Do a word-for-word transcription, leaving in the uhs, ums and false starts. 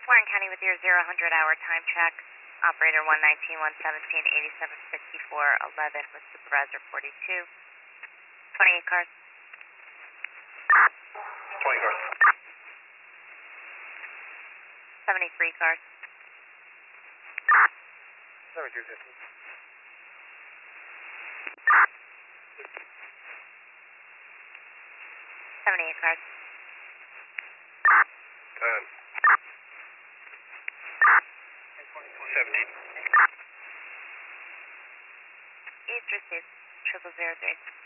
Warren County with your zero hundred hour time check. Operator one nineteen, one seventeen, eighty-seven fifty-four, eleven with supervisor forty-two. twenty-eight cars. twenty cars. seventy-three cars. seventy-two fifty. seventy-eight cars. ten. seventeen. East received triple zero three.